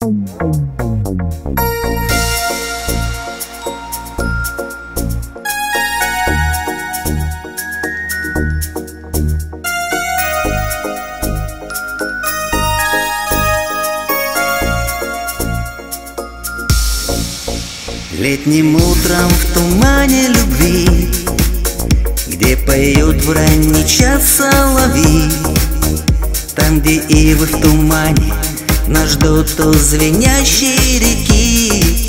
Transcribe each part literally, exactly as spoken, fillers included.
Летним утром в тумане любви, где поют в ранний час соловьи, там, где ивы в тумане нас ждут у звенящей реки,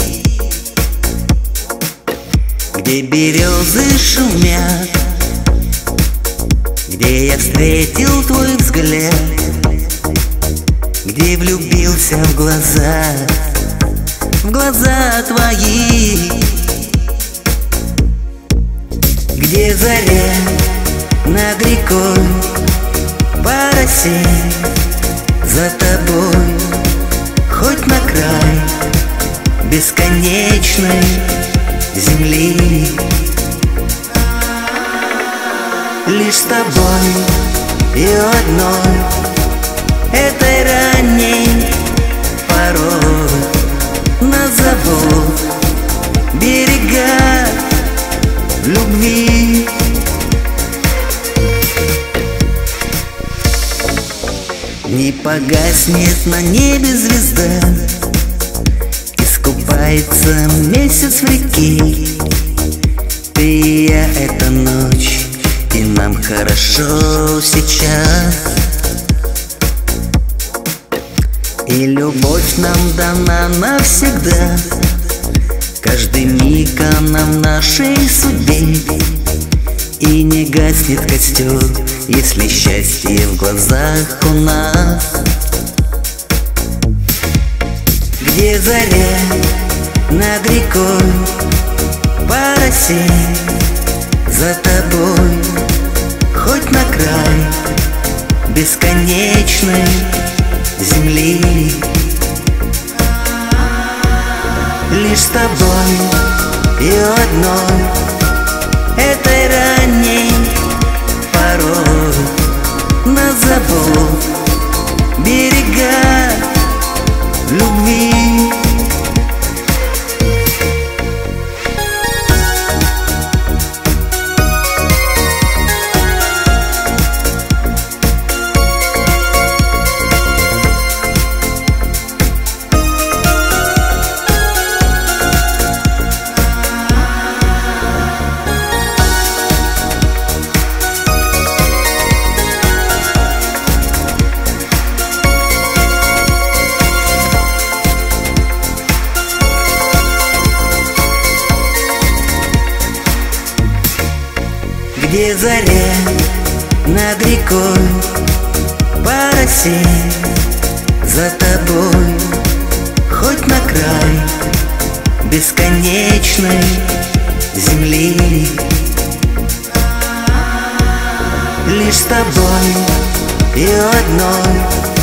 где березы шумят, где я встретил твой взгляд, где влюбился в глаза, в глаза твои, где заря над рекой по росе за тобой, хоть на край бесконечной земли. Лишь с тобой и одной этой ранней порой назовут берега любви. Не погаснет на небе звезда, искупается месяц в реке. Ты и я — это ночь, и нам хорошо сейчас. И любовь нам дана навсегда, каждый миг она в нашей судьбе. И не гаснет костер, если счастье в глазах у нас. Где заря над рекой по росе за тобой, хоть на край бесконечной земли. Лишь с тобой и одной этой ранней порой назовут берега любви. Где заря над рекой по росе за тобой, хоть на край бесконечной земли. Лишь с тобой и одной